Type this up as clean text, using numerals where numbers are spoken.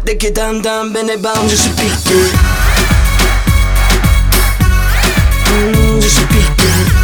Dès que dam dam, ben et bam, je suis piqué. Je suis piqué.